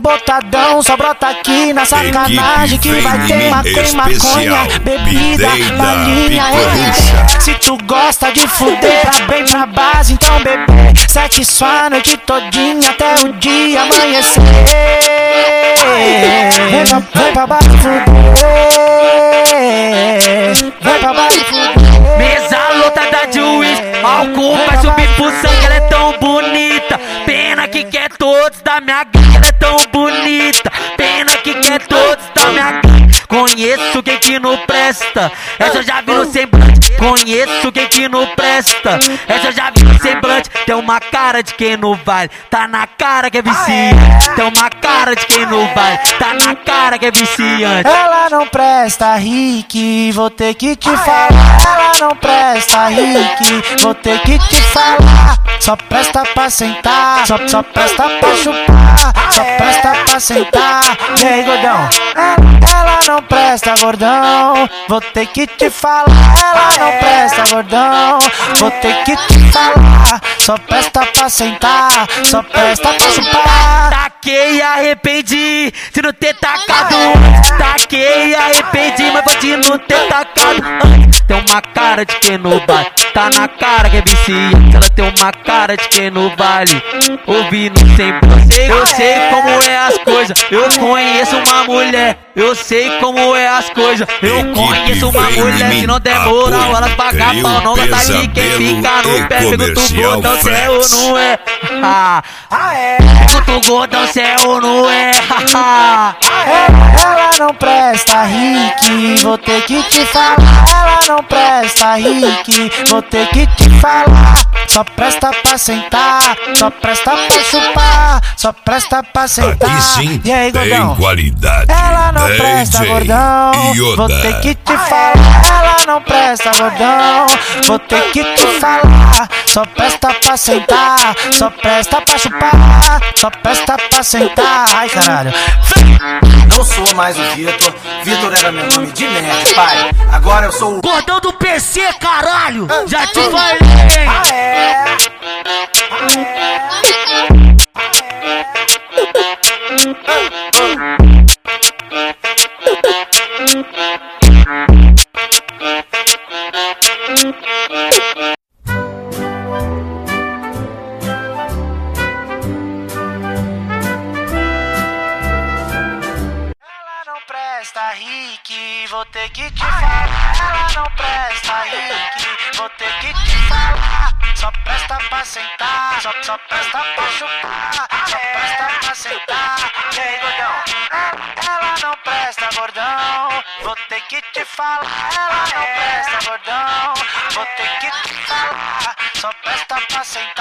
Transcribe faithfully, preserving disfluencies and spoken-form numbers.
botadão, só brota aqui na sacanagem que vai ter maconha, maconha, bebida na linha. É. Se tu gosta de fuder, pra bem pra base, então bebê, sexo a noite todinha até o dia amanhecer. Vem pra, vem pra baixo fuder, vem pra baixo fuder. Mesa lotada de uísque, álcool vai subir pro sangue, ela é tão bonita. Pena que quer todos da minha gangue, ela é tão bonita. Pena que quer todos da minha gangue. Conheço quem que não presta, essa eu já vi no semblante. Conheço quem que não presta, essa eu já vi no semblante. Tem uma cara de quem não vale, tá na cara que é viciante. Tem uma cara de quem não vale, tá na cara que é viciante. Ela não presta, Rick, vou ter que te falar. Ela não presta, Rick, vou ter que te falar. Só presta pra sentar, só, só presta pra chupar, só presta pra sentar. E aí, gordão? Ela não presta, gordão, vou ter que te falar. Ela não presta, gordão, vou ter que te falar. Só presta pra sentar, só presta pra chupar. Taquei e arrependi de não ter tacado antes. Taquei e arrependi, mas pode não ter tacado antes. Tem uma cara de quem não vale, tá na cara que é viciante. Ela tem uma cara de quem não vale, ouvindo sempre. Eu sei como é as coisas, eu conheço uma mulher. Eu sei como é as coisas, eu conheço uma mulher. Se não der moral, elas pagam pau, não gasta de quem fica no pé. Pergunta o gordão se é ou não é. Ah, pergunta o gordão se é ou não é. Ela não presta, Rick, vou ter que te falar. Ela não presta, Rick, vou ter que te falar. Só presta pra sentar, só presta pra chupar, só presta pra sentar. Aqui sim, e aí, tem gordão? qualidade. Ela não presta, gordão, vou ter que te falar. Ela não presta, gordão, vou ter que te falar. Só presta pra sentar, só presta pra chupar, só presta pra sentar. Ai, caralho. Não sou mais o Vitor, Vitor era meu nome de merda, pai. Agora eu sou o gordão do P C, caralho. Já te falei. Ah, é? Ah, Presta, Rick, vou ter que te falar. Ela não presta, Rick, vou ter que te falar. Só presta pra sentar, só, só presta pra chupar, só presta pra sentar. E aí, gordão? Ela não presta, gordão, vou ter que te falar. Ela não presta, gordão, vou ter que te falar. Só presta pra sentar.